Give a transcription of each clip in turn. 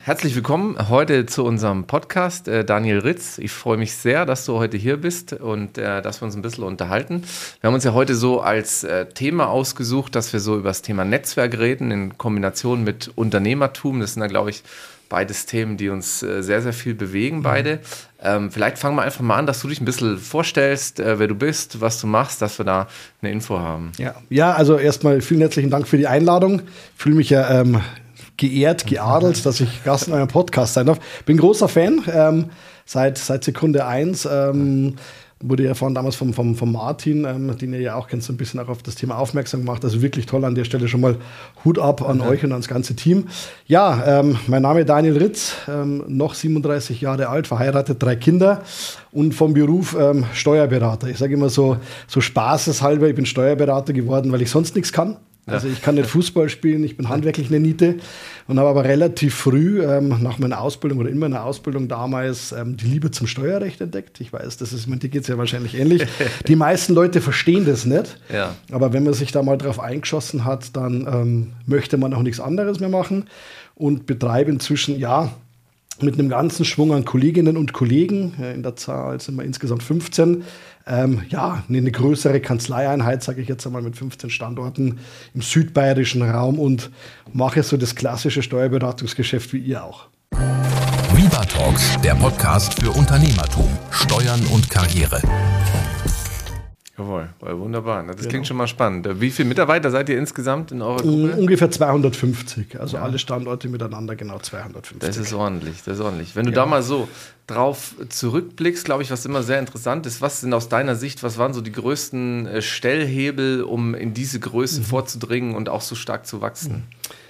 Herzlich willkommen heute zu unserem Podcast, Daniel Ritz. Ich freue mich sehr, dass du heute hier bist und dass wir uns ein bisschen unterhalten. Wir haben uns ja heute so als Thema ausgesucht, dass wir so über das Thema Netzwerk reden in Kombination mit Unternehmertum. Das sind ja, glaube ich, beides Themen, die uns sehr, sehr viel bewegen, beide. Vielleicht fangen wir einfach mal an, dass du dich ein bisschen vorstellst, wer du bist, was du machst, dass wir da eine Info haben. Ja, also erstmal vielen herzlichen Dank für die Einladung. Ich fühle mich ja geehrt, geadelt, dass ich Gast in eurem Podcast sein darf. Bin großer Fan, seit Sekunde 1. Wurde ja vorhin damals vom Martin, den ihr ja auch kennt, so ein bisschen auch auf das Thema aufmerksam gemacht. Also wirklich toll an der Stelle schon mal Hut ab an euch und ans ganze Team. Ja, mein Name ist Daniel Ritz, noch 37 Jahre alt, verheiratet, 3 Kinder und vom Beruf Steuerberater. Ich sage immer so spaßeshalber, ich bin Steuerberater geworden, weil ich sonst nichts kann. Also ich kann nicht Fußball spielen, ich bin handwerklich eine Niete und habe aber relativ früh nach meiner Ausbildung oder in meiner Ausbildung damals die Liebe zum Steuerrecht entdeckt. Ich weiß, dir geht es ja wahrscheinlich ähnlich. Die meisten Leute verstehen das nicht, aber wenn man sich da mal drauf eingeschossen hat, dann möchte man auch nichts anderes mehr machen und betreibe inzwischen, mit einem ganzen Schwung an Kolleginnen und Kollegen, in der Zahl sind wir insgesamt 15, eine größere Kanzleieinheit, sage ich jetzt einmal, mit 15 Standorten im südbayerischen Raum und mache so das klassische Steuerberatungsgeschäft wie ihr auch. Viva Talks, der Podcast für Unternehmertum, Steuern und Karriere. Jawohl, wunderbar. Das klingt schon mal spannend. Wie viele Mitarbeiter seid ihr insgesamt in eurer Gruppe? Ungefähr 250, also alle Standorte miteinander genau 250. Das ist ordentlich. Wenn du da mal so drauf zurückblickst, glaube ich, was immer sehr interessant ist, was sind aus deiner Sicht, was waren so die größten Stellhebel, um in diese Größe vorzudringen und auch so stark zu wachsen?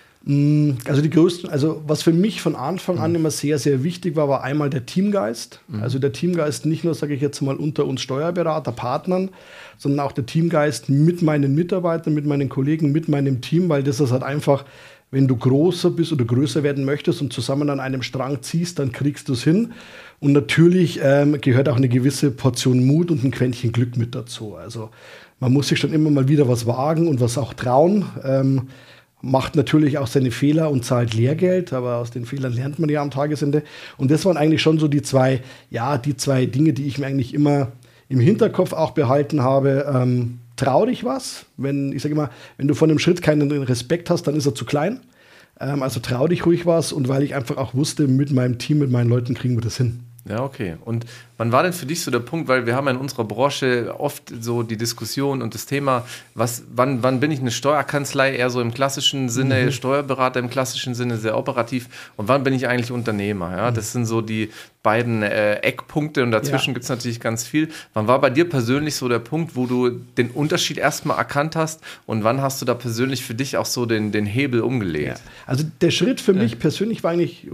Also was für mich von Anfang an immer sehr, sehr wichtig war einmal der Teamgeist. Also der Teamgeist nicht nur, sage ich jetzt mal, unter uns Steuerberater, Partnern, sondern auch der Teamgeist mit meinen Mitarbeitern, mit meinen Kollegen, mit meinem Team, weil das ist halt einfach, wenn du größer bist oder größer werden möchtest und zusammen an einem Strang ziehst, dann kriegst du es hin. Und natürlich gehört auch eine gewisse Portion Mut und ein Quäntchen Glück mit dazu. Also man muss sich schon immer mal wieder was wagen und was auch trauen. Macht natürlich auch seine Fehler und zahlt Lehrgeld, aber aus den Fehlern lernt man ja am Tagesende. Und das waren eigentlich schon so die zwei Dinge, die ich mir eigentlich immer im Hinterkopf auch behalten habe. Trau dich was. Wenn du von einem Schritt keinen Respekt hast, dann ist er zu klein. Also trau dich ruhig was und weil ich einfach auch wusste, mit meinem Team, mit meinen Leuten kriegen wir das hin. Ja, okay. Und wann war denn für dich so der Punkt, weil wir haben ja in unserer Branche oft so die Diskussion und das Thema, wann bin ich eine Steuerkanzlei, eher so im klassischen Sinne, Steuerberater im klassischen Sinne, sehr operativ, und wann bin ich eigentlich Unternehmer? Ja? Das sind so die beiden Eckpunkte und dazwischen gibt es natürlich ganz viel. Wann war bei dir persönlich so der Punkt, wo du den Unterschied erstmal erkannt hast und wann hast du da persönlich für dich auch so den Hebel umgelegt? Ja. Also der Schritt für mich persönlich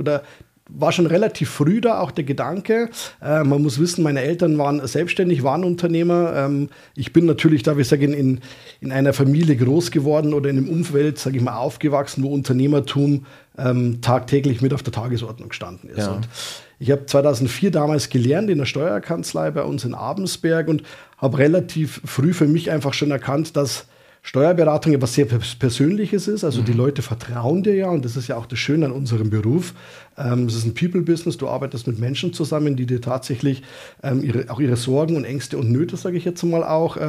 war schon relativ früh da auch der Gedanke. Man muss wissen, meine Eltern waren selbstständig, waren Unternehmer. Ich bin natürlich, darf ich sagen, in einer Familie groß geworden oder in einem Umfeld, sage ich mal, aufgewachsen, wo Unternehmertum tagtäglich mit auf der Tagesordnung gestanden ist. Ja. Und ich habe 2004 damals gelernt in der Steuerkanzlei bei uns in Abensberg und habe relativ früh für mich einfach schon erkannt, dass Steuerberatung etwas sehr Persönliches ist, also die Leute vertrauen dir ja und das ist ja auch das Schöne an unserem Beruf. Es ist ein People-Business, du arbeitest mit Menschen zusammen, die dir tatsächlich ihre Sorgen und Ängste und Nöte, sage ich jetzt mal auch,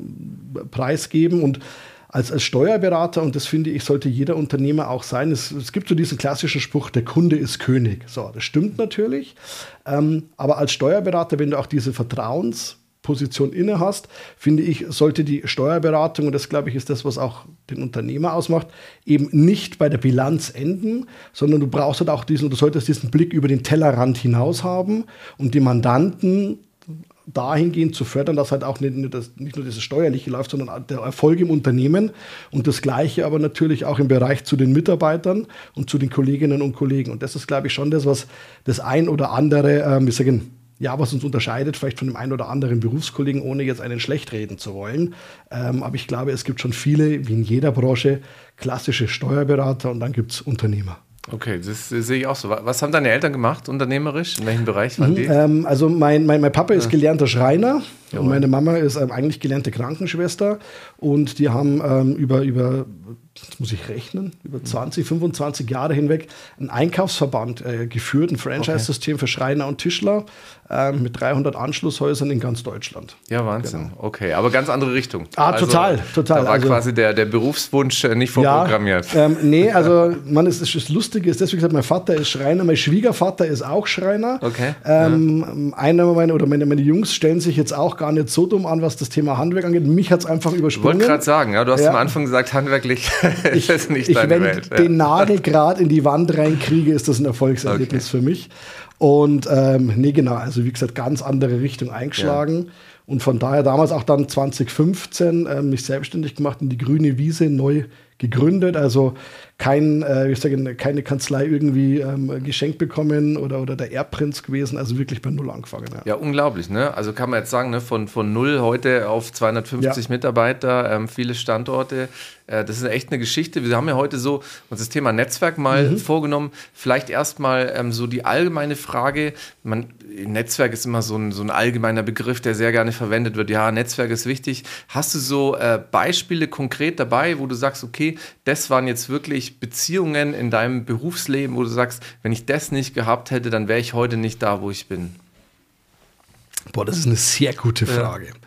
preisgeben und als Steuerberater, und das finde ich, sollte jeder Unternehmer auch sein, es gibt so diesen klassischen Spruch, der Kunde ist König. So, das stimmt natürlich, aber als Steuerberater, wenn du auch diese Vertrauensposition inne hast, finde ich, sollte die Steuerberatung, und das glaube ich ist das, was auch den Unternehmer ausmacht, eben nicht bei der Bilanz enden, sondern du solltest diesen Blick über den Tellerrand hinaus haben und die Mandanten dahingehend zu fördern, dass halt auch nicht nur das Steuerliche läuft, sondern der Erfolg im Unternehmen und das Gleiche aber natürlich auch im Bereich zu den Mitarbeitern und zu den Kolleginnen und Kollegen. Und das ist, glaube ich, schon das, was das ein oder andere, was uns unterscheidet, vielleicht von dem einen oder anderen Berufskollegen, ohne jetzt einen schlecht reden zu wollen. Aber ich glaube, es gibt schon viele, wie in jeder Branche, klassische Steuerberater und dann gibt es Unternehmer. Okay, das sehe ich auch so. Was haben deine Eltern gemacht, unternehmerisch? In welchem Bereich waren die? Also mein Papa ist gelernter Schreiner, Und meine Mama ist eigentlich gelernte Krankenschwester und die haben über das muss ich rechnen, über 20, 25 Jahre hinweg einen Einkaufsverband geführt, ein Franchise-System für Schreiner und Tischler mit 300 Anschlusshäusern in ganz Deutschland. Ja, Wahnsinn. Genau. Okay, aber ganz andere Richtung. Total. Da war quasi der Berufswunsch nicht vorprogrammiert. Nee, also das Lustige ist, deswegen gesagt, mein Vater ist Schreiner, mein Schwiegervater ist auch Schreiner. Okay. Meine Jungs stellen sich jetzt auch gar nicht so dumm an, was das Thema Handwerk angeht. Mich hat es einfach übersprungen. Ich wollte gerade sagen, du hast am Anfang gesagt, handwerklich ist das nicht deine Welt. Wenn ich den Nagel gerade in die Wand reinkriege, ist das ein Erfolgserlebnis für mich. Und genau, also wie gesagt, ganz andere Richtung eingeschlagen. Ja. Und von daher damals auch dann 2015 mich selbstständig gemacht und die Grüne Wiese neu gegründet. Also keine Kanzlei irgendwie geschenkt bekommen oder der Erbprinz gewesen. Also wirklich bei Null angefangen. Ja, unglaublich. Ne? Also kann man jetzt sagen, ne? von Null heute auf 250 Mitarbeiter, viele Standorte. Das ist echt eine Geschichte. Wir haben ja heute so uns das Thema Netzwerk mal vorgenommen. Vielleicht erstmal so die allgemeine Frage. Netzwerk ist immer so ein allgemeiner Begriff, der sehr gerne verwendet wird. Ja, Netzwerk ist wichtig. Hast du so Beispiele konkret dabei, wo du sagst, okay, das waren jetzt wirklich Beziehungen in deinem Berufsleben, wo du sagst, wenn ich das nicht gehabt hätte, dann wäre ich heute nicht da, wo ich bin? Boah, das ist eine sehr gute Frage. Ja.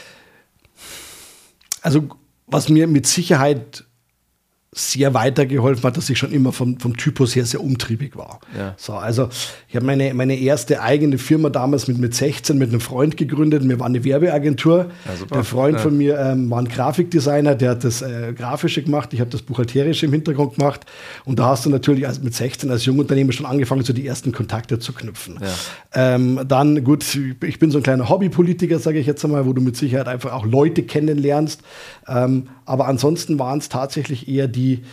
Also, was mir mit Sicherheit sehr weitergeholfen hat, dass ich schon immer vom Typus her sehr umtriebig war. Ja. So, also ich habe meine erste eigene Firma damals mit 16 mit einem Freund gegründet. Wir waren eine Werbeagentur. Ja, der Freund von mir war ein Grafikdesigner, der hat das Grafische gemacht. Ich habe das Buchhalterische im Hintergrund gemacht. Und da hast du natürlich mit 16 als Jungunternehmer schon angefangen, so die ersten Kontakte zu knüpfen. Ja. Dann, gut, ich bin so ein kleiner Hobbypolitiker, sage ich jetzt einmal, wo du mit Sicherheit einfach auch Leute kennenlernst. Aber ansonsten waren es tatsächlich eher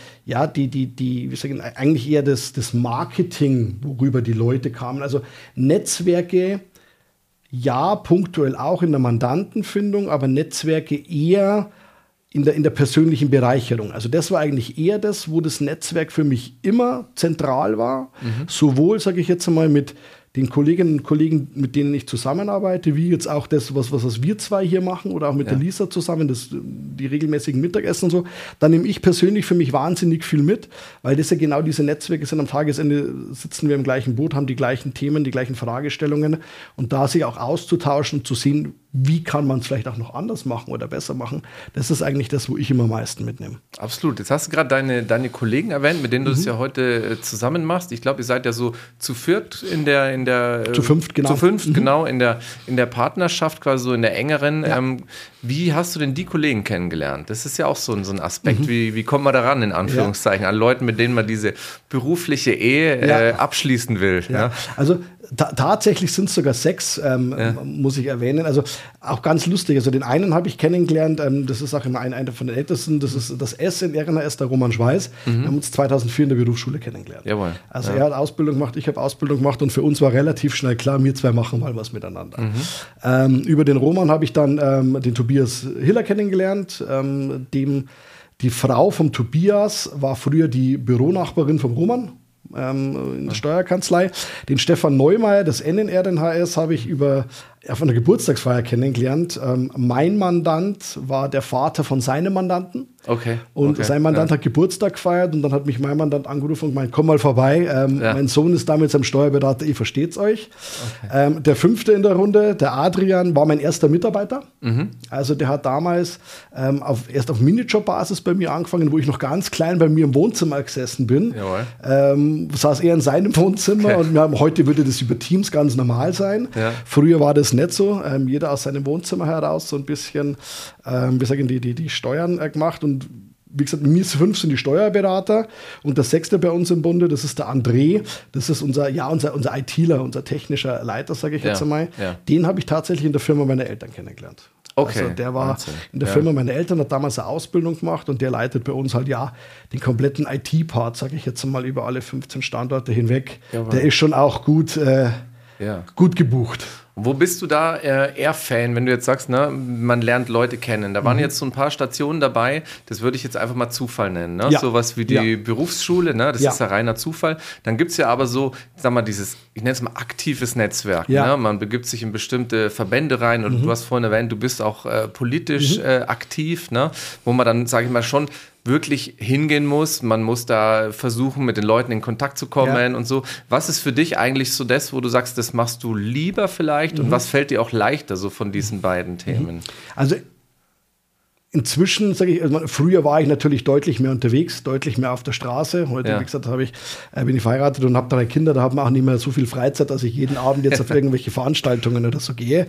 eigentlich eher das Marketing, worüber die Leute kamen. Also Netzwerke, ja, punktuell auch in der Mandantenfindung, aber Netzwerke eher in der persönlichen Bereicherung. Also das war eigentlich eher das, wo das Netzwerk für mich immer zentral war. Sowohl, sage ich jetzt einmal, mit den Kolleginnen und Kollegen, mit denen ich zusammenarbeite, wie jetzt auch das, was wir zwei hier machen oder auch mit der Lisa zusammen, die regelmäßigen Mittagessen und so, da nehme ich persönlich für mich wahnsinnig viel mit, weil das ja genau diese Netzwerke sind. Am Tagesende sitzen wir im gleichen Boot, haben die gleichen Themen, die gleichen Fragestellungen und da sich auch auszutauschen und zu sehen, wie kann man es vielleicht auch noch anders machen oder besser machen, das ist eigentlich das, wo ich immer am meisten mitnehme. Absolut. Jetzt hast du gerade deine Kollegen erwähnt, mit denen du das ja heute zusammen machst. Ich glaube, ihr seid ja so zu viert zu fünft, genau. Zu fünft, genau, in der Partnerschaft, quasi so in der engeren. Ja. Wie hast du denn die Kollegen kennengelernt? Das ist ja auch so ein Aspekt. Wie kommt man daran, in Anführungszeichen, an Leuten, mit denen man diese berufliche Ehe abschließen will? Ja. Ja. Also tatsächlich sind es sogar 6, muss ich erwähnen. Also auch ganz lustig. Also den einen habe ich kennengelernt, das ist auch einer von den Ältesten, das ist das S in RNAS, der Roman Schweiß. Wir haben uns 2004 in der Berufsschule kennengelernt. Jawohl. Also er hat Ausbildung gemacht, ich habe Ausbildung gemacht und für uns war relativ schnell klar, wir zwei machen mal was miteinander. Über den Roman habe ich dann den Tobias Hiller kennengelernt, die Frau vom Tobias war früher die Büronachbarin vom Roman. In der Steuerkanzlei. Den Stefan Neumeier, das N in RNHS, habe ich auf einer Geburtstagsfeier kennengelernt. Mein Mandant war der Vater von seinem Mandanten. Okay. Und sein Mandant hat Geburtstag gefeiert und dann hat mich mein Mandant angerufen und gemeint, komm mal vorbei. Mein Sohn ist da mit seinem Steuerberater, ihr versteht's euch. Okay. Der 5. in der Runde, der Adrian, war mein erster Mitarbeiter. Also der hat damals erst auf Minijob-Basis bei mir angefangen, wo ich noch ganz klein bei mir im Wohnzimmer gesessen bin. Saß er in seinem Wohnzimmer und heute würde das über Teams ganz normal sein. Ja. Früher war das nicht so. Jeder aus seinem Wohnzimmer heraus so ein bisschen die Steuern gemacht. Und wie gesagt, wir 5 sind die Steuerberater und der 6. bei uns im Bunde, das ist der André. Das ist unser ITler, unser technischer Leiter, sage ich jetzt einmal. Ja. Den habe ich tatsächlich in der Firma meiner Eltern kennengelernt. Okay. Also der war in der Firma meiner Eltern, hat damals eine Ausbildung gemacht und der leitet bei uns halt den kompletten IT-Part, sage ich jetzt mal, über alle 15 Standorte hinweg. Jawohl. Der ist schon auch gut gebucht. Wo bist du da eher Fan, wenn du jetzt sagst, ne, man lernt Leute kennen? Da waren jetzt so ein paar Stationen dabei, das würde ich jetzt einfach mal Zufall nennen. Ne? Ja. Sowas wie die Berufsschule, ne? Das ist ja reiner Zufall. Dann gibt es ja aber so, sag mal, dieses, ich nenne es mal aktives Netzwerk. Ne? Man begibt sich in bestimmte Verbände rein und du hast vorhin erwähnt, du bist auch politisch aktiv, ne? Wo man dann, sage ich mal, schon wirklich hingehen muss. Man muss da versuchen, mit den Leuten in Kontakt zu kommen und so. Was ist für dich eigentlich so das, wo du sagst, das machst du lieber vielleicht und was fällt dir auch leichter so von diesen beiden Themen? Also inzwischen, sage ich, also früher war ich natürlich deutlich mehr unterwegs, deutlich mehr auf der Straße. Heute, wie gesagt, bin ich verheiratet und habe 3 Kinder, da haben wir auch nicht mehr so viel Freizeit, dass ich jeden Abend jetzt auf irgendwelche Veranstaltungen oder so gehe.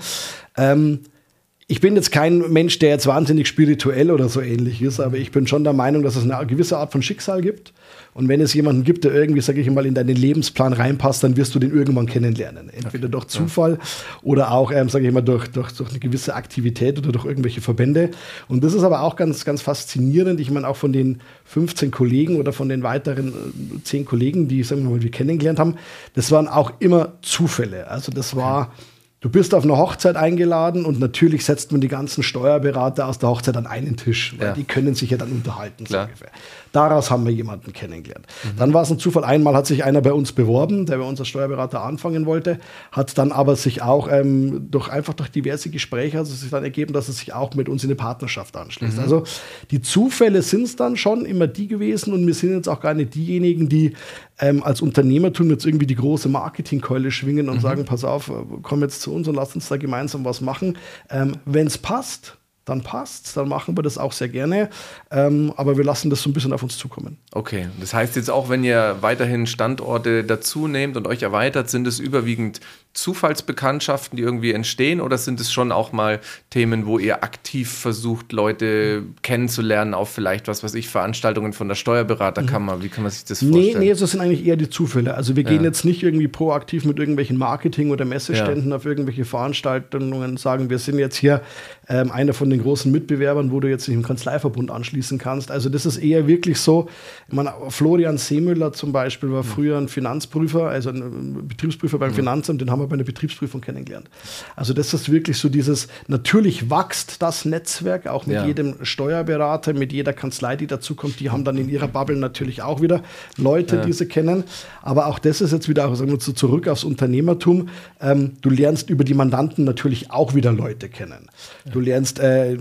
Ich bin jetzt kein Mensch, der jetzt wahnsinnig spirituell oder so ähnlich ist, aber ich bin schon der Meinung, dass es eine gewisse Art von Schicksal gibt. Und wenn es jemanden gibt, der irgendwie, sage ich mal, in deinen Lebensplan reinpasst, dann wirst du den irgendwann kennenlernen. Entweder durch Zufall oder auch, sage ich mal, durch eine gewisse Aktivität oder durch irgendwelche Verbände. Und das ist aber auch ganz, ganz faszinierend. Ich meine, auch von den 15 Kollegen oder von den weiteren 10 Kollegen, die, sagen wir mal, wir kennengelernt haben, das waren auch immer Zufälle. Also das war... Du bist auf eine Hochzeit eingeladen und natürlich setzt man die ganzen Steuerberater aus der Hochzeit an einen Tisch, weil die können sich ja dann unterhalten. So ungefähr. Daraus haben wir jemanden kennengelernt. Dann war es ein Zufall, einmal hat sich einer bei uns beworben, der bei uns als Steuerberater anfangen wollte, hat dann aber sich auch durch diverse Gespräche hat es sich dann ergeben, dass er sich auch mit uns in eine Partnerschaft anschließt. Also die Zufälle sind es dann schon immer die gewesen und wir sind jetzt auch gar nicht diejenigen, die als Unternehmertum jetzt irgendwie die große Marketingkeule schwingen und sagen, pass auf, komm jetzt zu uns und lass uns da gemeinsam was machen. Wenn es passt, dann passt's, dann machen wir das auch sehr gerne, aber wir lassen das so ein bisschen auf uns zukommen. Okay, das heißt jetzt auch, wenn ihr weiterhin Standorte dazu nehmt und euch erweitert, sind es überwiegend Zufallsbekanntschaften, die irgendwie entstehen, oder sind es schon auch mal Themen, wo ihr aktiv versucht, Leute kennenzulernen auf vielleicht, was weiß ich, Veranstaltungen von der Steuerberaterkammer? Wie kann man sich das vorstellen? Nee, das sind eigentlich eher die Zufälle. Also wir gehen jetzt nicht irgendwie proaktiv mit irgendwelchen Marketing- oder Messeständen auf irgendwelche Veranstaltungen und sagen, wir sind jetzt hier einer von den großen Mitbewerbern, wo du jetzt nicht im Kanzleiverbund anschließen kannst. Also das ist eher wirklich so, ich meine, Florian Seemüller zum Beispiel war früher ein Finanzprüfer, also ein Betriebsprüfer beim Finanzamt, den haben wir bei einer Betriebsprüfung kennengelernt. Also das ist wirklich so dieses, natürlich wächst das Netzwerk, auch mit jedem Steuerberater, mit jeder Kanzlei, die dazukommt, die haben dann in ihrer Bubble natürlich auch wieder Leute, die sie kennen. Aber auch das ist jetzt wieder, auch, sagen wir so, zurück aufs Unternehmertum. Du lernst über die Mandanten natürlich auch wieder Leute kennen. Du lernst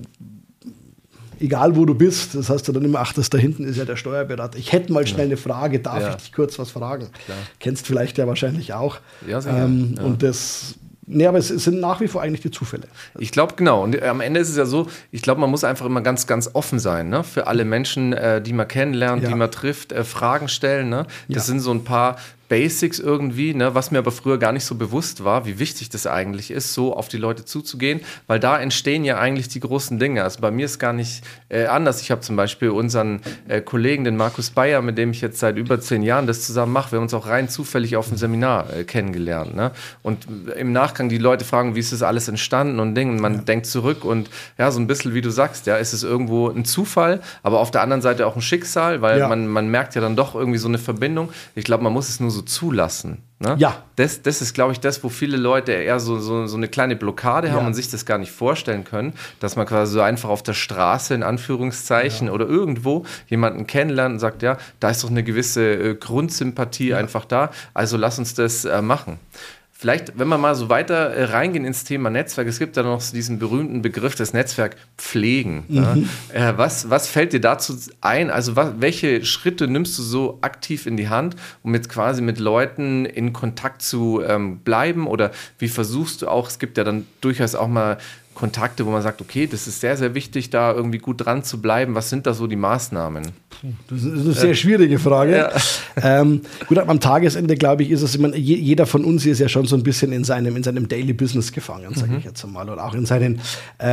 egal wo du bist, das heißt du dann immer, ach, das da hinten ist ja der Steuerberater. Ich hätte mal schnell eine Frage, darf ich dich kurz was fragen? Klar. Kennst vielleicht ja wahrscheinlich auch. Ja, sehr und das... Nee, aber es sind nach wie vor eigentlich die Zufälle. Ich glaube, genau. Und am Ende ist es ja so, ich glaube, man muss einfach immer ganz, ganz offen sein, ne? Für alle Menschen, die man kennenlernt, die man trifft, Fragen stellen. Ne? Das sind so ein paar Basics irgendwie, ne, was mir aber früher gar nicht so bewusst war, wie wichtig das eigentlich ist, so auf die Leute zuzugehen, weil da entstehen ja eigentlich die großen Dinge. Also bei mir ist gar nicht anders. Ich habe zum Beispiel unseren Kollegen, den Markus Bayer, mit dem ich jetzt seit über 10 Jahren das zusammen mache, wir haben uns auch rein zufällig auf einem Seminar kennengelernt. Ne? Und im Nachgang die Leute fragen, wie ist das alles entstanden und Dinge. Und man denkt zurück und ja, so ein bisschen, wie du sagst, ja, ist es irgendwo ein Zufall, aber auf der anderen Seite auch ein Schicksal, weil man merkt ja dann doch irgendwie so eine Verbindung. Ich glaube, man muss es nur so zulassen. Ne? Ja. Das ist, glaube ich, das, wo viele Leute eher so eine kleine Blockade haben und sich das gar nicht vorstellen können, dass man quasi so einfach auf der Straße, in Anführungszeichen, oder irgendwo jemanden kennenlernt und sagt, ja, da ist doch eine gewisse Grundsympathie einfach da, also lass uns das machen. Vielleicht, wenn wir mal so weiter reingehen ins Thema Netzwerk, es gibt da noch diesen berühmten Begriff des Netzwerk pflegen. Ja? Was fällt dir dazu ein? Also welche Schritte nimmst du so aktiv in die Hand, um jetzt quasi mit Leuten in Kontakt zu bleiben? Oder wie versuchst du auch, es gibt ja dann durchaus auch mal Kontakte, wo man sagt, okay, das ist sehr, sehr wichtig, da irgendwie gut dran zu bleiben. Was sind da so die Maßnahmen? Das ist eine sehr schwierige Frage. Ja. Gut, am Tagesende, glaube ich, ist es, jeder von uns ist ja schon so ein bisschen in seinem Daily Business gefangen, sage ich jetzt mal. Oder auch in seinen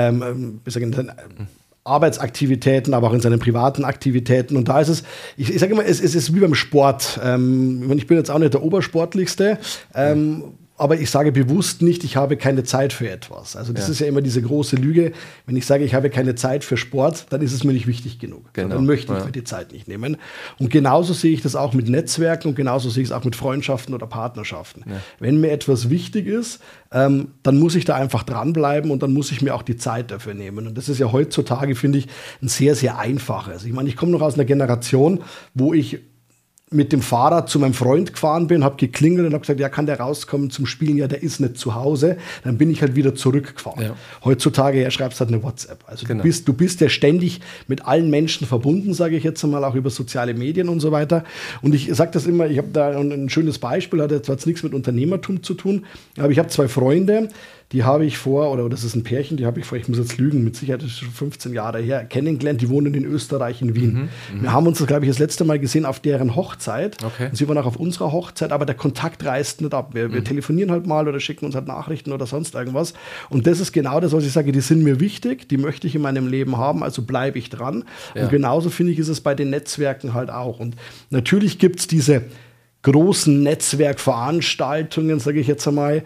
Arbeitsaktivitäten, aber auch in seinen privaten Aktivitäten. Und da ist es, ich sage immer, es ist wie beim Sport. Ich bin jetzt auch nicht der Obersportlichste. Aber ich sage bewusst nicht, ich habe keine Zeit für etwas. Also das ist ja immer diese große Lüge. Wenn ich sage, ich habe keine Zeit für Sport, dann ist es mir nicht wichtig genug. Genau. Dann möchte ich mir die Zeit nicht nehmen. Und genauso sehe ich das auch mit Netzwerken und genauso sehe ich es auch mit Freundschaften oder Partnerschaften. Ja. Wenn mir etwas wichtig ist, dann muss ich da einfach dranbleiben und dann muss ich mir auch die Zeit dafür nehmen. Und das ist ja heutzutage, finde ich, ein sehr, sehr einfaches. Ich meine, ich komme noch aus einer Generation, wo ich mit dem Fahrrad zu meinem Freund gefahren bin, habe geklingelt und habe gesagt, ja, kann der rauskommen zum Spielen? Ja, der ist nicht zu Hause. Dann bin ich halt wieder zurückgefahren. Ja. Heutzutage schreibst du halt eine WhatsApp. Also du bist ja ständig mit allen Menschen verbunden, sage ich jetzt einmal, auch über soziale Medien und so weiter. Und ich sage das immer, ich habe da ein schönes Beispiel, hat jetzt nichts mit Unternehmertum zu tun, aber ich habe 2 Freunde, die habe ich oder das ist ein Pärchen, die habe ich vor, ich muss jetzt lügen, mit Sicherheit ist es schon 15 Jahre her, kennengelernt, die wohnen in Österreich, in Wien. Wir haben uns das, glaube ich, das letzte Mal gesehen auf deren Hochzeit. Okay. Und sie waren auch auf unserer Hochzeit, aber der Kontakt reißt nicht ab. Wir telefonieren halt mal oder schicken uns halt Nachrichten oder sonst irgendwas. Und das ist genau das, was ich sage, die sind mir wichtig, die möchte ich in meinem Leben haben, also bleibe ich dran. Ja. Und genauso, finde ich, ist es bei den Netzwerken halt auch. Und natürlich gibt es diese großen Netzwerkveranstaltungen, sage ich jetzt einmal,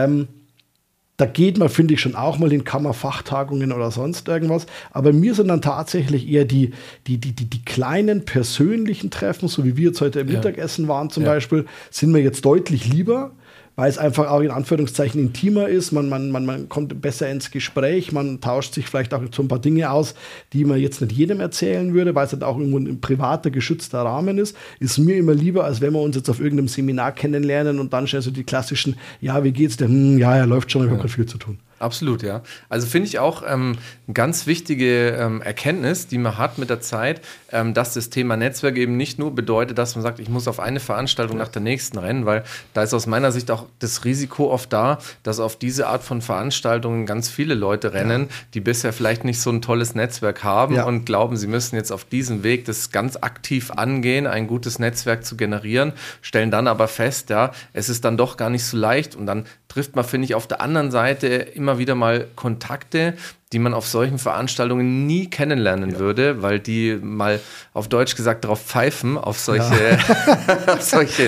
da geht man, finde ich, schon auch mal in Kammerfachtagungen oder sonst irgendwas. Aber mir sind dann tatsächlich eher die kleinen persönlichen Treffen, so wie wir jetzt heute im Mittagessen waren zum Beispiel, sind mir jetzt deutlich lieber, weil es einfach auch in Anführungszeichen intimer ist. Man kommt besser ins Gespräch, man tauscht sich vielleicht auch so ein paar Dinge aus, die man jetzt nicht jedem erzählen würde, weil es halt auch irgendwo ein privater, geschützter Rahmen ist. Ist mir immer lieber, als wenn wir uns jetzt auf irgendeinem Seminar kennenlernen und dann schnell so die klassischen, ja, wie geht's denn? Ja, läuft schon, ich habe gerade viel zu tun. Absolut, ja. Also finde ich auch eine ganz wichtige Erkenntnis, die man hat mit der Zeit, dass das Thema Netzwerk eben nicht nur bedeutet, dass man sagt, ich muss auf eine Veranstaltung nach der nächsten rennen, weil da ist aus meiner Sicht auch das Risiko oft da, dass auf diese Art von Veranstaltungen ganz viele Leute rennen, die bisher vielleicht nicht so ein tolles Netzwerk haben und glauben, sie müssen jetzt auf diesem Weg das ganz aktiv angehen, ein gutes Netzwerk zu generieren, stellen dann aber fest, ja, es ist dann doch gar nicht so leicht und dann trifft man, finde ich, auf der anderen Seite immer wieder mal Kontakte, die man auf solchen Veranstaltungen nie kennenlernen würde, weil die mal auf Deutsch gesagt drauf pfeifen, auf solche, auf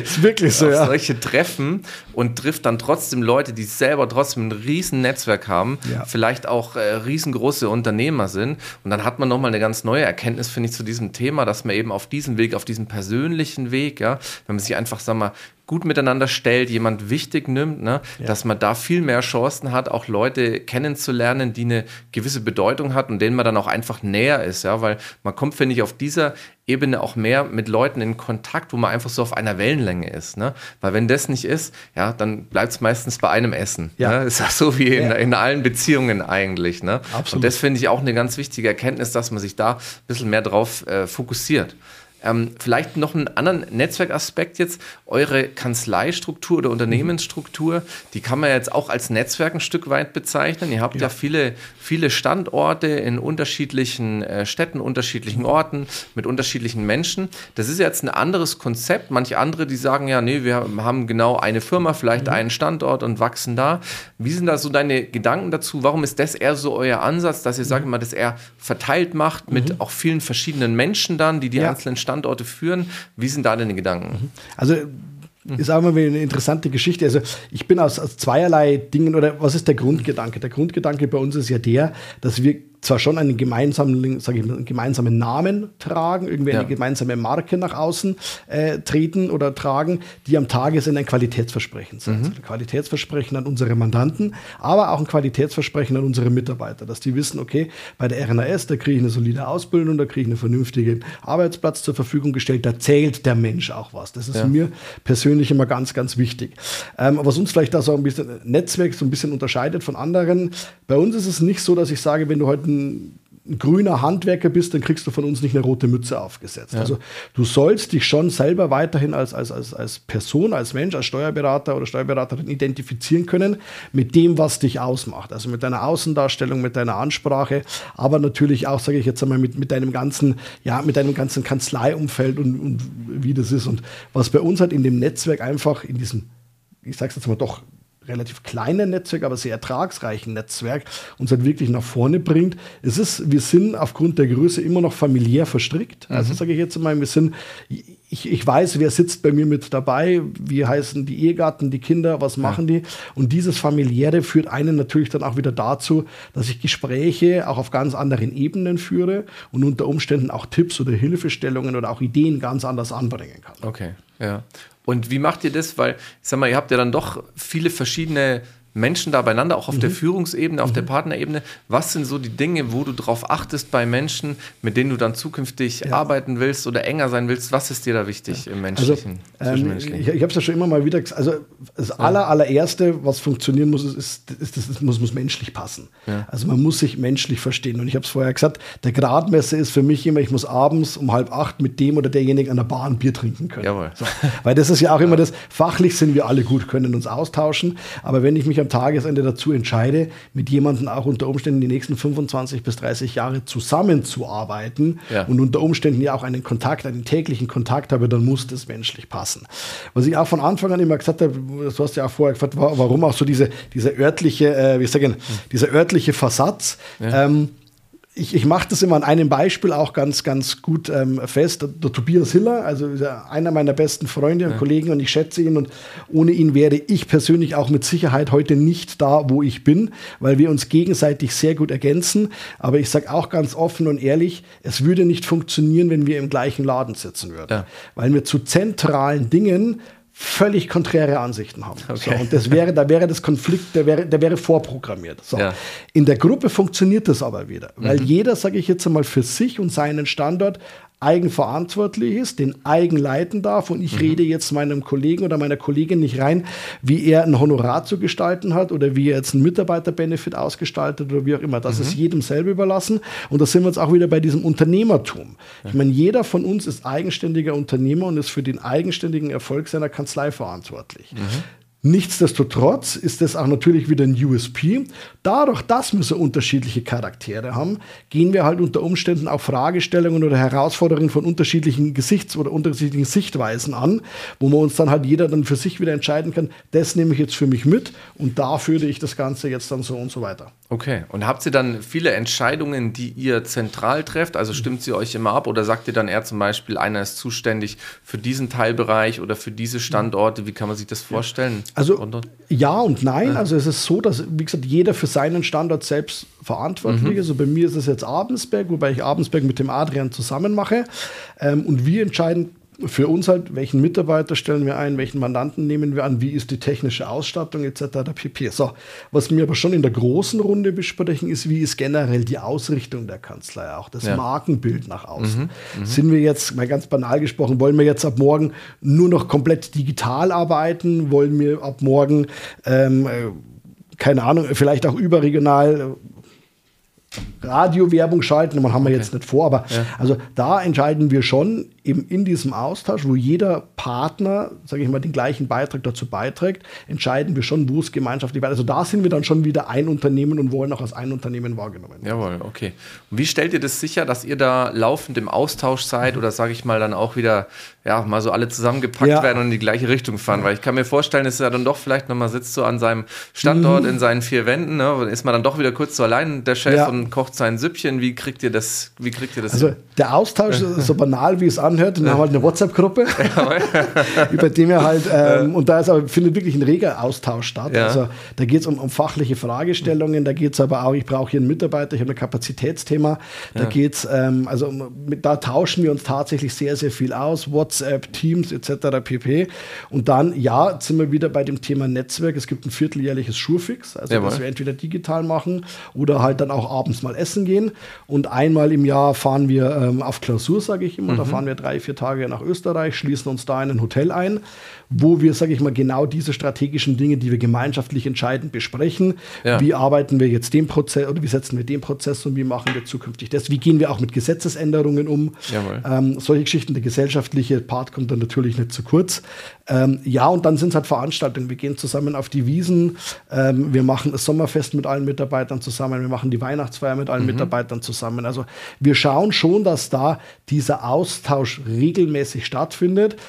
solche Treffen und trifft dann trotzdem Leute, die selber trotzdem ein riesen Netzwerk haben, vielleicht auch riesengroße Unternehmer sind. Und dann hat man nochmal eine ganz neue Erkenntnis, finde ich, zu diesem Thema, dass man eben auf diesem Weg, auf diesem persönlichen Weg, ja, wenn man sich einfach, sag mal, gut miteinander stellt, jemand wichtig nimmt, ne, dass man da viel mehr Chancen hat, auch Leute kennenzulernen, die eine gewisse Bedeutung hat und denen man dann auch einfach näher ist, ja, weil man kommt, finde ich, auf dieser Ebene auch mehr mit Leuten in Kontakt, wo man einfach so auf einer Wellenlänge ist, ne, weil wenn das nicht ist, ja, dann bleibt es meistens bei einem Essen, ne? Ist ja so wie in allen Beziehungen eigentlich, ne. Absolut. Und das finde ich auch eine ganz wichtige Erkenntnis, dass man sich da ein bisschen mehr drauf fokussiert. Vielleicht noch einen anderen Netzwerkaspekt jetzt, eure Kanzleistruktur oder Unternehmensstruktur, die kann man jetzt auch als Netzwerk ein Stück weit bezeichnen. Ihr habt ja viele Standorte in unterschiedlichen Städten, unterschiedlichen Orten, mit unterschiedlichen Menschen. Das ist jetzt ein anderes Konzept. Manche andere, die sagen ja, nee, wir haben genau eine Firma, vielleicht einen Standort und wachsen da. Wie sind da so deine Gedanken dazu? Warum ist das eher so euer Ansatz, dass ihr, sagt mal, das eher verteilt macht mit auch vielen verschiedenen Menschen dann, die einzelnen Standorte führen? Wie sind da deine Gedanken? Also ist auch immer eine interessante Geschichte. Also ich bin aus zweierlei Dingen, oder was ist der Grundgedanke? Der Grundgedanke bei uns ist ja der, dass wir zwar schon einen gemeinsamen, einen gemeinsamen Namen tragen, irgendwie eine gemeinsame Marke nach außen treten oder tragen, die am Tagesende ein Qualitätsversprechen sind. Also ein Qualitätsversprechen an unsere Mandanten, aber auch ein Qualitätsversprechen an unsere Mitarbeiter, dass die wissen, okay, bei der RNAS, da kriege ich eine solide Ausbildung, da kriege ich einen vernünftigen Arbeitsplatz zur Verfügung gestellt, da zählt der Mensch auch was. Das ist mir persönlich immer ganz, ganz wichtig. Was uns vielleicht da so ein bisschen Netzwerk so ein bisschen unterscheidet von anderen, bei uns ist es nicht so, dass ich sage, wenn du heute ein grüner Handwerker bist, dann kriegst du von uns nicht eine rote Mütze aufgesetzt. Ja. Also du sollst dich schon selber weiterhin als Person, als Mensch, als Steuerberater oder Steuerberaterin identifizieren können mit dem, was dich ausmacht. Also mit deiner Außendarstellung, mit deiner Ansprache, aber natürlich auch, sage ich jetzt einmal, mit deinem ganzen Kanzleiumfeld und wie das ist. Und was bei uns halt in dem Netzwerk einfach in diesem, ich sage es jetzt mal doch, relativ kleinen Netzwerk, aber sehr ertragsreichen Netzwerk uns halt wirklich nach vorne bringt. Wir sind aufgrund der Größe immer noch familiär verstrickt. Also sage ich jetzt mal, ich weiß, wer sitzt bei mir mit dabei, wie heißen die Ehegatten, die Kinder, was machen die? Und dieses Familiäre führt einen natürlich dann auch wieder dazu, dass ich Gespräche auch auf ganz anderen Ebenen führe und unter Umständen auch Tipps oder Hilfestellungen oder auch Ideen ganz anders anbringen kann. Okay, ja. Und wie macht ihr das? Weil, ich sag mal, ihr habt ja dann doch viele verschiedene Menschen da beieinander, auch auf der Führungsebene, auf der Partnerebene. Was sind so die Dinge, wo du drauf achtest bei Menschen, mit denen du dann zukünftig arbeiten willst oder enger sein willst? Was ist dir da wichtig im Menschlichen, Zwischenmenschlichen? Ich habe es ja schon immer mal wieder gesagt, also das allererste, was funktionieren muss, das muss menschlich passen. Ja. Also man muss sich menschlich verstehen. Und ich habe es vorher gesagt, der Gradmesser ist für mich immer, ich muss abends um 7:30 mit dem oder derjenigen an der Bar ein Bier trinken können. Jawohl. So. Weil das ist ja auch immer das, fachlich sind wir alle gut, können uns austauschen, aber wenn ich mich am Tagesende dazu entscheide, mit jemandem auch unter Umständen die nächsten 25 bis 30 Jahre zusammenzuarbeiten und unter Umständen ja auch einen täglichen Kontakt habe, dann muss das menschlich passen. Was ich auch von Anfang an immer gesagt habe, du hast ja auch vorher gefragt, warum auch so dieser örtliche, dieser örtliche Versatz. Ja. Ich mache das immer an einem Beispiel auch ganz, ganz gut fest. Der Tobias Hiller, also einer meiner besten Freunde und Kollegen, und ich schätze ihn, und ohne ihn wäre ich persönlich auch mit Sicherheit heute nicht da, wo ich bin, weil wir uns gegenseitig sehr gut ergänzen. Aber ich sage auch ganz offen und ehrlich, es würde nicht funktionieren, wenn wir im gleichen Laden sitzen würden. Ja. Weil wir zu zentralen Dingen völlig konträre Ansichten haben. Okay. So, und da wäre das Konflikt, der wäre vorprogrammiert. So. Ja. In der Gruppe funktioniert das aber wieder, weil jeder, sage ich jetzt einmal, für sich und seinen Standort eigenverantwortlich ist, den eigen leiten darf, und ich rede jetzt meinem Kollegen oder meiner Kollegin nicht rein, wie er ein Honorar zu gestalten hat oder wie er jetzt einen Mitarbeiterbenefit ausgestaltet oder wie auch immer. Das ist jedem selber überlassen, und da sind wir jetzt auch wieder bei diesem Unternehmertum. Ich meine, jeder von uns ist eigenständiger Unternehmer und ist für den eigenständigen Erfolg seiner Kanzlei verantwortlich. Nichtsdestotrotz ist das auch natürlich wieder ein USP. Dadurch, dass wir so unterschiedliche Charaktere haben, gehen wir halt unter Umständen auch Fragestellungen oder Herausforderungen von unterschiedlichen oder unterschiedlichen Sichtweisen an, wo man uns dann halt jeder dann für sich wieder entscheiden kann, das nehme ich jetzt für mich mit und da führe ich das Ganze jetzt dann so und so weiter. Okay, und habt ihr dann viele Entscheidungen, die ihr zentral trefft? Also stimmt sie euch immer ab oder sagt ihr dann eher zum Beispiel, einer ist zuständig für diesen Teilbereich oder für diese Standorte? Wie kann man sich das vorstellen? Also ja und nein. Also es ist so, dass, wie gesagt, jeder für seinen Standort selbst verantwortlich ist. Also bei mir ist es jetzt Abensberg, wobei ich Abensberg mit dem Adrian zusammen mache. Und wir entscheiden für uns halt, welchen Mitarbeiter stellen wir ein, welchen Mandanten nehmen wir an, wie ist die technische Ausstattung etc. pp. So, was wir aber schon in der großen Runde besprechen, ist, wie ist generell die Ausrichtung der Kanzlei, auch das Markenbild nach außen. Sind wir jetzt, mal ganz banal gesprochen, wollen wir jetzt ab morgen nur noch komplett digital arbeiten? Wollen wir ab morgen, keine Ahnung, vielleicht auch überregional Radiowerbung schalten, das haben wir jetzt nicht vor, aber also da entscheiden wir schon eben in diesem Austausch, wo jeder Partner, sage ich mal, den gleichen Beitrag dazu beiträgt, entscheiden wir schon, wo es gemeinschaftlich weiter. Also da sind wir dann schon wieder ein Unternehmen und wollen auch als ein Unternehmen wahrgenommen werden. Jawohl, okay. Und wie stellt ihr das sicher, dass ihr da laufend im Austausch seid oder, sage ich mal, dann auch wieder mal so alle zusammengepackt werden und in die gleiche Richtung fahren? Weil ich kann mir vorstellen, dass er dann doch vielleicht nochmal sitzt so an seinem Standort in seinen 4 Wänden, ne? Ist man dann doch wieder kurz so allein, der Chef, und kocht sein Süppchen. Wie kriegt ihr das also hin? Der Austausch ist so banal, wie es anhört. Wir haben halt eine WhatsApp-Gruppe, über die wir halt, und da findet wirklich ein reger Austausch statt. Ja. Also da geht es um fachliche Fragestellungen, da geht es aber auch, ich brauche hier einen Mitarbeiter, ich habe ein Kapazitätsthema, da geht es, da tauschen wir uns tatsächlich sehr, sehr viel aus, WhatsApp, Teams etc. pp. Und dann, sind wir wieder bei dem Thema Netzwerk. Es gibt ein vierteljährliches Schurfix, also dass wir entweder digital machen oder halt dann auch abends mal essen gehen. Und einmal im Jahr fahren wir auf Klausur, sage ich immer, da fahren wir 3-4 Tage nach Österreich, schließen uns da in ein Hotel ein, wo wir, sage ich mal, genau diese strategischen Dinge, die wir gemeinschaftlich entscheiden, besprechen. Ja. Wie arbeiten wir jetzt den Prozess oder wie setzen wir den Prozess und wie machen wir zukünftig das? Wie gehen wir auch mit Gesetzesänderungen um? Solche Geschichten, der gesellschaftliche Part kommt dann natürlich nicht zu kurz. Und dann sind es halt Veranstaltungen. Wir gehen zusammen auf die Wiesen, wir machen das Sommerfest mit allen Mitarbeitern zusammen, wir machen die Weihnachtsfeier mit allen Mitarbeitern zusammen. Also wir schauen schon, dass da dieser Austausch regelmäßig stattfindet.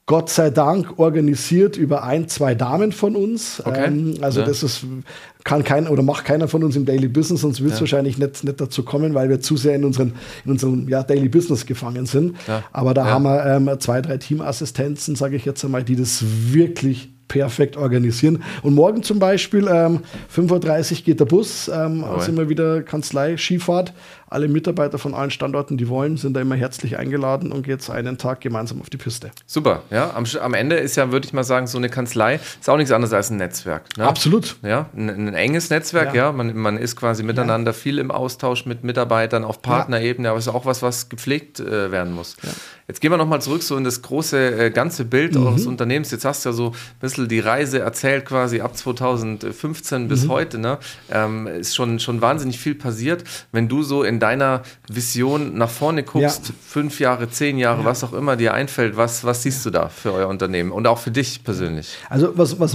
Gott sei Dank organisiert über 1-2 Damen von uns. Okay. Das ist, kann keiner oder macht keiner von uns im Daily Business, sonst wird es wahrscheinlich nicht dazu kommen, weil wir zu sehr in unserem Daily Business gefangen sind. Ja. Aber da haben wir 2-3 Teamassistenzen, sage ich jetzt einmal, die das wirklich perfekt organisieren. Und morgen zum Beispiel 5:30 Uhr geht der Bus, sind wir wieder Kanzlei, Skifahrt. Alle Mitarbeiter von allen Standorten, die wollen, sind da immer herzlich eingeladen und geht einen Tag gemeinsam auf die Piste. Super, ja. Am Ende ist ja, würde ich mal sagen, so eine Kanzlei ist auch nichts anderes als ein Netzwerk. Ne? Absolut. Ja, ein enges Netzwerk, ja. Man ist quasi miteinander viel im Austausch mit Mitarbeitern auf Partnerebene, aber es ist auch was gepflegt werden muss. Ja. Jetzt gehen wir nochmal zurück so in das große ganze Bild eures Unternehmens. Jetzt hast du ja so ein bisschen die Reise erzählt, quasi ab 2015 bis heute. Ne? Ist schon wahnsinnig viel passiert. Wenn du so in deiner Vision nach vorne guckst, 5 Jahre, 10 Jahre, was auch immer dir einfällt, was siehst du da für euer Unternehmen und auch für dich persönlich? Also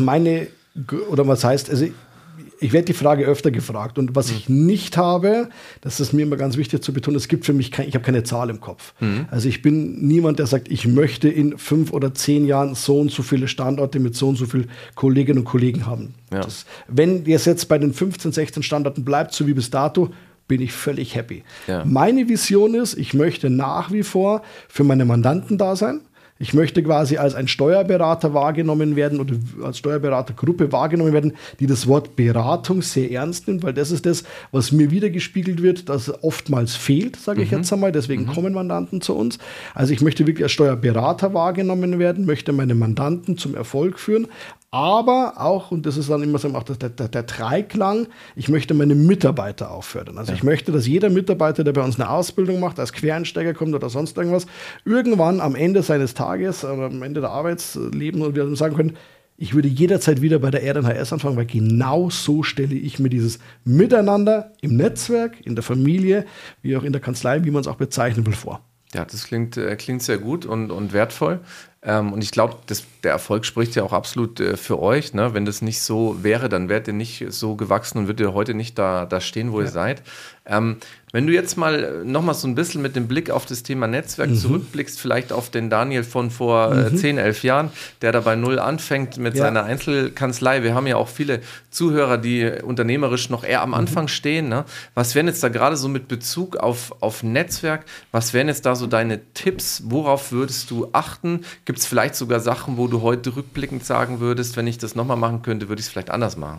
was heißt, ich werde die Frage öfter gefragt und was ich nicht habe, das ist mir immer ganz wichtig zu betonen, es gibt für mich ich habe keine Zahl im Kopf. Also ich bin niemand, der sagt, ich möchte in 5 oder 10 Jahren so und so viele Standorte mit so und so vielen Kolleginnen und Kollegen haben. Ja. Wenn es jetzt bei den 15, 16 Standorten bleibt, so wie bis dato, bin ich völlig happy. Ja. Meine Vision ist, ich möchte nach wie vor für meine Mandanten da sein. Ich möchte quasi als ein Steuerberater wahrgenommen werden oder als Steuerberatergruppe wahrgenommen werden, die das Wort Beratung sehr ernst nimmt, weil das ist das, was mir wiedergespiegelt wird, das oftmals fehlt, sage ich jetzt einmal. Deswegen kommen Mandanten zu uns. Also ich möchte wirklich als Steuerberater wahrgenommen werden, möchte meine Mandanten zum Erfolg führen, aber auch, und das ist dann immer so auch der Dreiklang, ich möchte meine Mitarbeiter auch fördern. Also ich möchte, dass jeder Mitarbeiter, der bei uns eine Ausbildung macht, als Quereinsteiger kommt oder sonst irgendwas, irgendwann am Ende seines Tages oder am Ende der Arbeitslebens und wir sagen können, ich würde jederzeit wieder bei der RNHS anfangen, weil genau so stelle ich mir dieses Miteinander im Netzwerk, in der Familie, wie auch in der Kanzlei, wie man es auch bezeichnen will, vor. Ja, das klingt sehr gut und wertvoll. Und ich glaube, der Erfolg spricht ja auch absolut für euch. Ne? Wenn das nicht so wäre, dann wärt ihr nicht so gewachsen und würdet ihr heute nicht da stehen, wo ihr seid. Wenn du jetzt mal nochmal so ein bisschen mit dem Blick auf das Thema Netzwerk zurückblickst, vielleicht auf den Daniel von vor 10, 11 Jahren, der da bei Null anfängt mit seiner Einzelkanzlei. Wir haben ja auch viele Zuhörer, die unternehmerisch noch eher am Anfang stehen. Ne? Was wären jetzt da gerade so mit Bezug auf Netzwerk? Was wären jetzt da so deine Tipps? Worauf würdest du achten? Gibt es vielleicht sogar Sachen, wo du heute rückblickend sagen würdest, wenn ich das nochmal machen könnte, würde ich es vielleicht anders machen?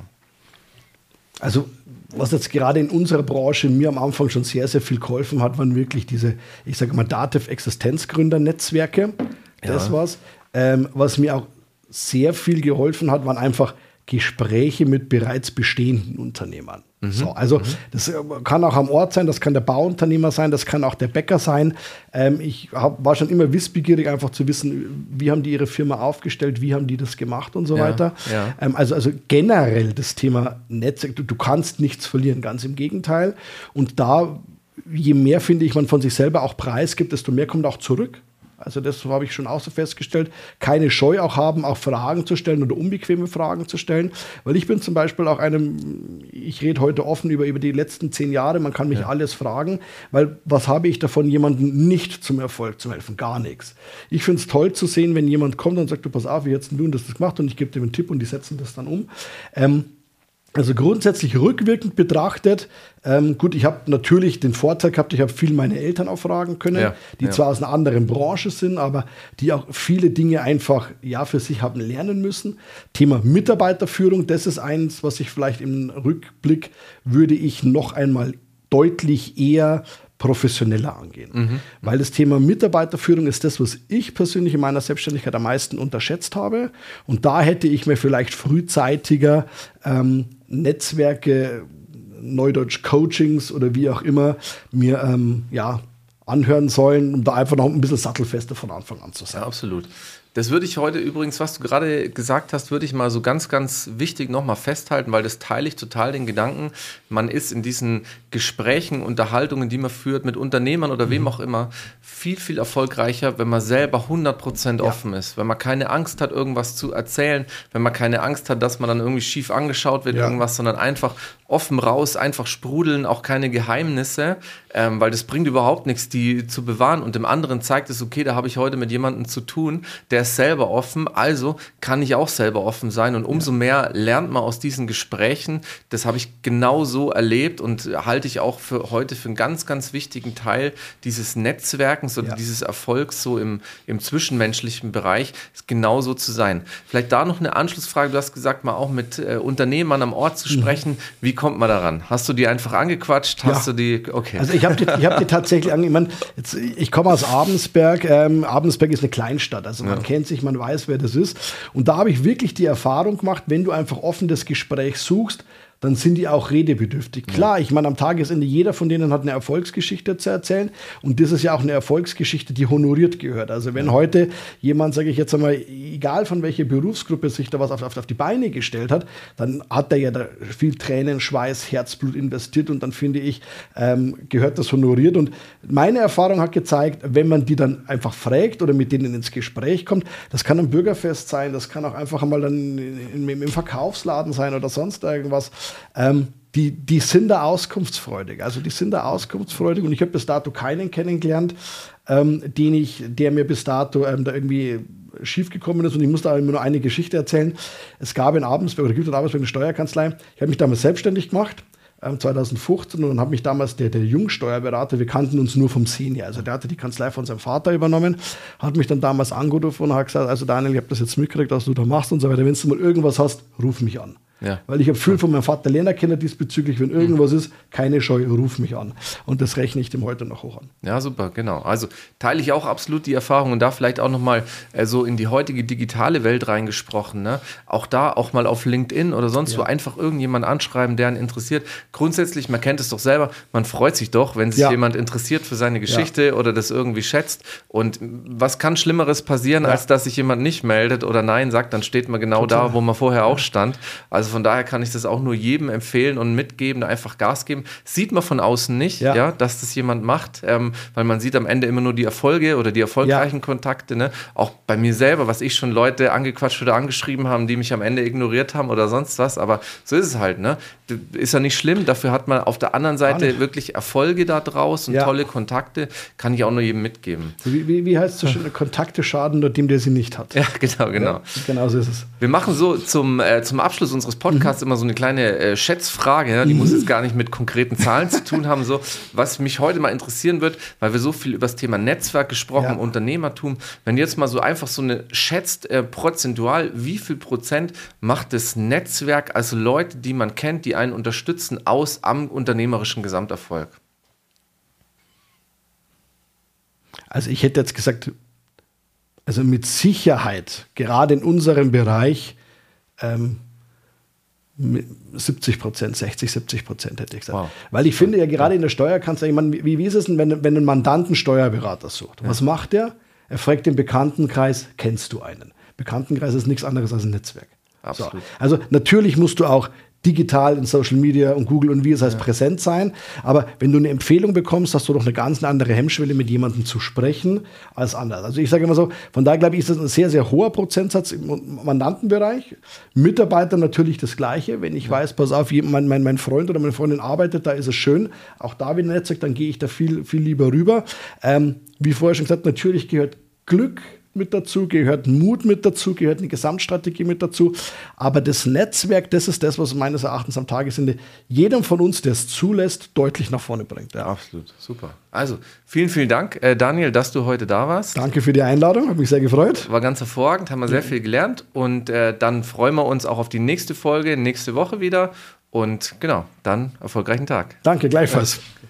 Also was jetzt gerade in unserer Branche mir am Anfang schon sehr, sehr viel geholfen hat, waren wirklich diese, ich sage mal, Dativ-Existenzgründer-Netzwerke. Das war's. Was mir auch sehr viel geholfen hat, waren einfach Gespräche mit bereits bestehenden Unternehmern. So, also das kann auch am Ort sein, das kann der Bauunternehmer sein, das kann auch der Bäcker sein. Ich war schon immer wissbegierig, einfach zu wissen, wie haben die ihre Firma aufgestellt, wie haben die das gemacht und so weiter. Ja. Also generell das Thema Netzwerk, du kannst nichts verlieren, ganz im Gegenteil. Und da, je mehr, finde ich, man von sich selber auch preisgibt, desto mehr kommt auch zurück. Also das habe ich schon auch so festgestellt. Keine Scheu auch haben, auch Fragen zu stellen oder unbequeme Fragen zu stellen. Weil ich bin zum Beispiel auch ich rede heute offen über die letzten 10 Jahre, man kann mich alles fragen, weil was habe ich davon, jemandem nicht zum Erfolg zu helfen? Gar nichts. Ich finde es toll zu sehen, wenn jemand kommt und sagt, du pass auf, wie hättest du das gemacht und ich gebe dir einen Tipp und die setzen das dann um. Also grundsätzlich rückwirkend betrachtet, gut, ich habe natürlich den Vorteil gehabt, ich habe viel meine Eltern auch fragen können, die zwar aus einer anderen Branche sind, aber die auch viele Dinge einfach für sich haben lernen müssen. Thema Mitarbeiterführung, das ist eins, was ich vielleicht im Rückblick würde ich noch einmal deutlich eher professioneller angehen. Weil das Thema Mitarbeiterführung ist das, was ich persönlich in meiner Selbstständigkeit am meisten unterschätzt habe. Und da hätte ich mir vielleicht frühzeitiger Netzwerke, Neudeutsch Coachings oder wie auch immer, mir anhören sollen, um da einfach noch ein bisschen sattelfester von Anfang an zu sein. Ja, absolut. Das würde ich heute übrigens, was du gerade gesagt hast, würde ich mal so ganz, ganz wichtig nochmal festhalten, weil das teile ich total den Gedanken. Man ist in diesen Gesprächen, Unterhaltungen, die man führt mit Unternehmern oder wem auch immer, viel, viel erfolgreicher, wenn man selber 100% offen ist. Wenn man keine Angst hat, irgendwas zu erzählen, wenn man keine Angst hat, dass man dann irgendwie schief angeschaut wird, irgendwas, sondern einfach offen raus, einfach sprudeln, auch keine Geheimnisse, weil das bringt überhaupt nichts, die zu bewahren. Und dem anderen zeigt es, okay, da habe ich heute mit jemandem zu tun, der ist selber offen, also kann ich auch selber offen sein und umso mehr lernt man aus diesen Gesprächen. Das habe ich genauso erlebt und halte ich auch für heute für einen ganz, ganz wichtigen Teil dieses Netzwerkens oder dieses Erfolgs so im zwischenmenschlichen Bereich, ist genauso zu sein. Vielleicht da noch eine Anschlussfrage, du hast gesagt, mal auch mit Unternehmern am Ort zu sprechen. Wie kommt man daran? Hast du die einfach angequatscht? Hast du die, okay. Also ich hab die tatsächlich ich komme aus Abensberg. Abensberg ist eine Kleinstadt, also man kennt sich, man weiß, wer das ist. Und da habe ich wirklich die Erfahrung gemacht, wenn du einfach offen das Gespräch suchst, dann sind die auch redebedürftig. Klar, ich meine, am Tagesende, jeder von denen hat eine Erfolgsgeschichte zu erzählen und das ist ja auch eine Erfolgsgeschichte, die honoriert gehört. Also wenn heute jemand, sage ich jetzt einmal, egal von welcher Berufsgruppe sich da was auf die Beine gestellt hat, dann hat er ja da viel Tränen, Schweiß, Herzblut investiert und dann finde ich, gehört das honoriert. Und meine Erfahrung hat gezeigt, wenn man die dann einfach fragt oder mit denen ins Gespräch kommt, das kann ein Bürgerfest sein, das kann auch einfach mal dann im Verkaufsladen sein oder sonst irgendwas. Die sind da auskunftsfreudig. Also die sind da auskunftsfreudig und ich habe bis dato keinen kennengelernt, der mir bis dato da irgendwie schief gekommen ist und ich muss da immer nur eine Geschichte erzählen. Es gab in Abensberg oder gibt in Abensberg eine Steuerkanzlei. Ich habe mich damals selbstständig gemacht. 2015 und dann hat mich damals der Jungsteuerberater, wir kannten uns nur vom Sehen her, also der hatte die Kanzlei von seinem Vater übernommen, hat mich dann damals angerufen und hat gesagt, also Daniel, ich habe das jetzt mitgekriegt, was du da machst und so weiter, wenn du mal irgendwas hast, ruf mich an. Ja. Weil ich habe viel von meinem Vater lernen können diesbezüglich, wenn irgendwas ist, keine Scheu, ruf mich an. Und das rechne ich dem heute noch hoch an. Ja, super, genau. Also teile ich auch absolut die Erfahrung und da vielleicht auch nochmal so in die heutige digitale Welt reingesprochen. Ne? Auch da, auch mal auf LinkedIn oder sonst wo einfach irgendjemand anschreiben, der einen interessiert. Grundsätzlich, man kennt es doch selber, man freut sich doch, wenn sich jemand interessiert für seine Geschichte oder das irgendwie schätzt. Und was kann Schlimmeres passieren, als dass sich jemand nicht meldet oder Nein sagt, dann steht man genau da, wo man vorher auch stand. Also von daher kann ich das auch nur jedem empfehlen und mitgeben, da einfach Gas geben. Sieht man von außen nicht, dass das jemand macht, weil man sieht am Ende immer nur die Erfolge oder die erfolgreichen Kontakte. Ne? Auch bei mir selber, was ich schon Leute angequatscht oder angeschrieben haben, die mich am Ende ignoriert haben oder sonst was. Aber so ist es halt. Ne? Ist ja nicht schlimm. Dafür hat man auf der anderen Seite wirklich Erfolge da draus und tolle Kontakte. Kann ich auch nur jedem mitgeben. Wie heißt es so schön? Kontakte schaden nur dem, der sie nicht hat. Ja, genau. Ja, genau so ist es. Wir machen so zum Abschluss unseres Podcasts immer so eine kleine Schätzfrage, ne? Die muss jetzt gar nicht mit konkreten Zahlen zu tun haben, so, was mich heute mal interessieren wird, weil wir so viel über das Thema Netzwerk gesprochen haben, Unternehmertum, wenn du jetzt mal so einfach so eine schätzt, prozentual, wie viel Prozent macht das Netzwerk, also Leute, die man kennt, die einen unterstützen, aus am unternehmerischen Gesamterfolg? Also ich hätte jetzt gesagt, also mit Sicherheit, gerade in unserem Bereich, 70%, 60-70% hätte ich gesagt. Wow. Weil ich finde ja gerade in der Steuerkanzlei, ich meine, wie ist es denn, wenn ein Mandant einen Steuerberater sucht? Was macht er? Er fragt den Bekanntenkreis, kennst du einen? Bekanntenkreis ist nichts anderes als ein Netzwerk. Absolut. So. Also natürlich musst du auch digital in Social Media und Google und wie es heißt präsent sein. Aber wenn du eine Empfehlung bekommst, hast du doch eine ganz andere Hemmschwelle, mit jemandem zu sprechen als anders. Also ich sage immer so, von daher glaube ich, ist das ein sehr, sehr hoher Prozentsatz im Mandantenbereich. Mitarbeiter natürlich das Gleiche. Wenn ich weiß, pass auf, mein Freund oder meine Freundin arbeitet, da ist es schön. Auch da wieder ein Netzwerk, dann gehe ich da viel, viel lieber rüber. Wie vorher schon gesagt, natürlich gehört Glück mit dazu, gehört Mut mit dazu, gehört eine Gesamtstrategie mit dazu. Aber das Netzwerk, das ist das, was meines Erachtens am Tagesende jedem von uns, der es zulässt, deutlich nach vorne bringt. Ja, absolut. Super. Also, vielen, vielen Dank, Daniel, dass du heute da warst. Danke für die Einladung, habe mich sehr gefreut. War ganz hervorragend, haben wir sehr viel gelernt und dann freuen wir uns auch auf die nächste Folge, nächste Woche wieder und genau, dann erfolgreichen Tag. Danke, gleichfalls.